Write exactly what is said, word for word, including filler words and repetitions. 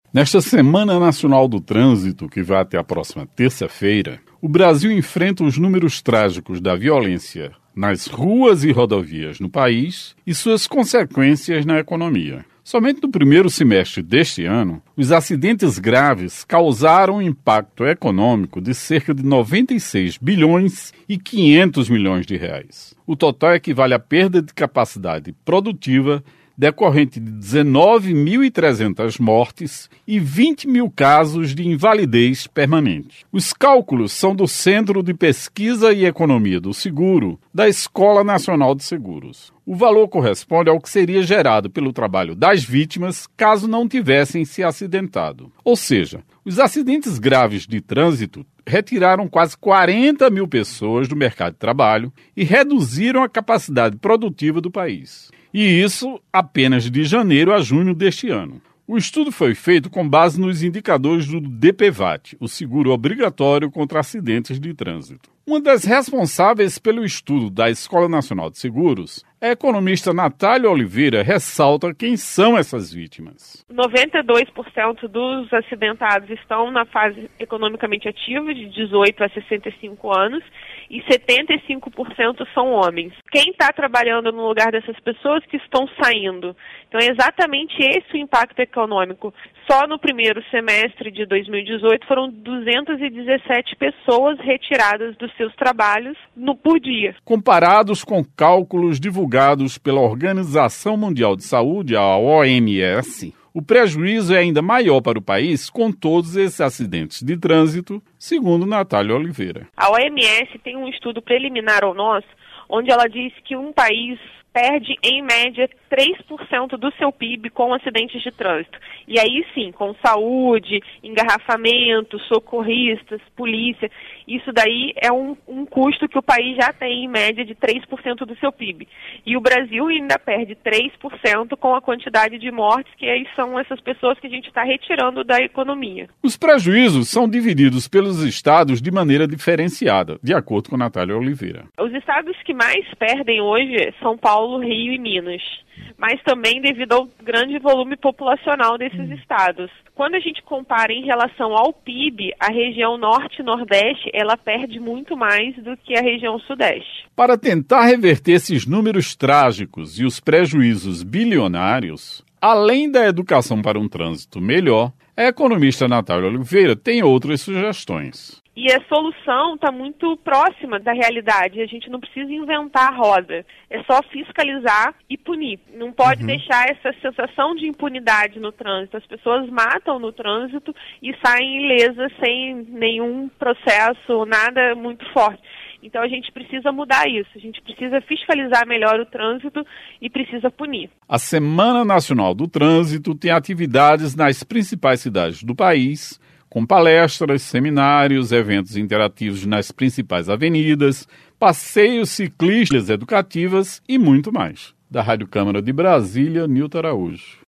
Nesta Semana Nacional do Trânsito, que vai até a próxima terça-feira, o Brasil enfrenta os números trágicos da violência nas ruas e rodovias no país e suas consequências na economia. Somente no primeiro semestre deste ano, os acidentes graves causaram um impacto econômico de cerca de noventa e seis bilhões e quinhentos milhões de reais. O total equivale à perda de capacidade produtiva decorrente de dezenove mil e trezentas mortes e vinte mil casos de invalidez permanente. Os cálculos são do Centro de Pesquisa e Economia do Seguro, da Escola Nacional de Seguros. O valor corresponde ao que seria gerado pelo trabalho das vítimas caso não tivessem se acidentado. Ou seja, os acidentes graves de trânsito retiraram quase quarenta mil pessoas do mercado de trabalho e reduziram a capacidade produtiva do país. E isso apenas de janeiro a junho deste ano. O estudo foi feito com base nos indicadores do D P V A T, o seguro obrigatório contra acidentes de trânsito. Uma das responsáveis pelo estudo da Escola Nacional de Seguros, a economista Natália Oliveira, ressalta quem são essas vítimas. noventa e dois por cento dos acidentados estão na fase economicamente ativa, de dezoito a sessenta e cinco anos, e setenta e cinco por cento são homens. Quem está trabalhando no lugar dessas pessoas que estão saindo? Então é exatamente esse o impacto econômico. Só no primeiro semestre de dois mil e dezoito foram duzentas e dezessete pessoas retiradas dos seus trabalhos no, por dia. Comparados com cálculos divulgados pela Organização Mundial de Saúde, a O M S, o prejuízo é ainda maior para o país com todos esses acidentes de trânsito, segundo Natália Oliveira. A O M S tem um estudo preliminar ao nosso, onde ela diz que um país perde, em média, três por cento do seu P I B com acidentes de trânsito. E aí sim, com saúde, engarrafamento, socorristas, polícia, isso daí é um, um custo que o país já tem, em média, de três por cento do seu P I B. E o Brasil ainda perde três por cento com a quantidade de mortes, que aí são essas pessoas que a gente está retirando da economia. Os prejuízos são divididos pelos estados de maneira diferenciada, de acordo com Natália Oliveira. Os estados que mais perdem hoje são Paulo, Rio e Minas, mas também devido ao grande volume populacional desses estados. Quando a gente compara em relação ao P I B, a região norte e nordeste, ela perde muito mais do que a região sudeste. Para tentar reverter esses números trágicos e os prejuízos bilionários, além da educação para um trânsito melhor, a economista Natália Oliveira tem outras sugestões. E a solução está muito próxima da realidade. A gente não precisa inventar a roda. É só fiscalizar e punir. Não pode uhum. deixar essa sensação de impunidade no trânsito. As pessoas matam no trânsito e saem ilesas sem nenhum processo, nada muito forte. Então a gente precisa mudar isso. A gente precisa fiscalizar melhor o trânsito e precisa punir. A Semana Nacional do Trânsito tem atividades nas principais cidades do país, com palestras, seminários, eventos interativos nas principais avenidas, passeios ciclistas educativas e muito mais. Da Rádio Câmara de Brasília, Nilton Araújo.